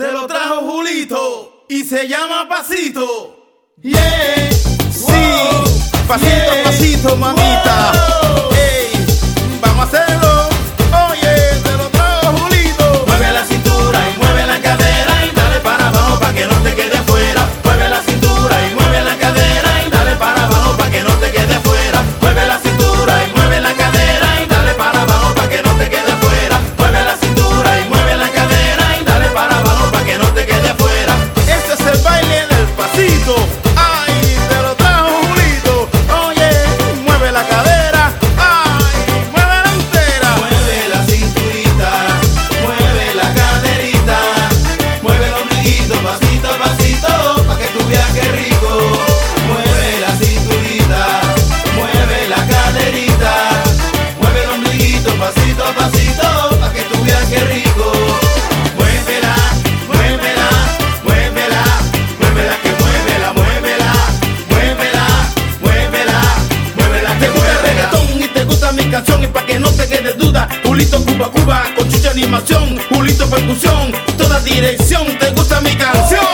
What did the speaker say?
te lo trajo Julito y se llama Pasito. Yeah, sí, pasito a pasito, mamita. Hey, vamos a hacerlo. Oye, te lo trajo Julito. Mueve la cintura y mueve la cadera y dale para abajo pa' que no te quede afuera. Mueve la cintura y mueve la cadera y dale para abajo pa' que no te quede afuera. Mueve la cintura y mueve la cadera y dale para abajo pa' que no te quede afuera. Mueve la cintura y mueve la cadera y dale para abajo pa' que no te quede afuera. Este es el baile del pasito. Ay, te lo trajo Julito. Oye, mueve la cadera. Ay, mueve la entera. Mueve la cinturita, mueve la caderita, mueve el ombliguito pasito a pasito pa' que tú veas qué rico. Mueve la cinturita, mueve la caderita, mueve el ombliguito pasito a pasito pa' que tú veas qué rico. Muévela, muévela, muévela, muévela que muévela, muévela, muévela, muévela, muévela Te que gusta el muévela. reggaetón y te gusta mi canción y pa' que no te quede duda, Julito Cuba Cuba con chucha animación, Julito percusión, toda dirección, te gusta mi canción.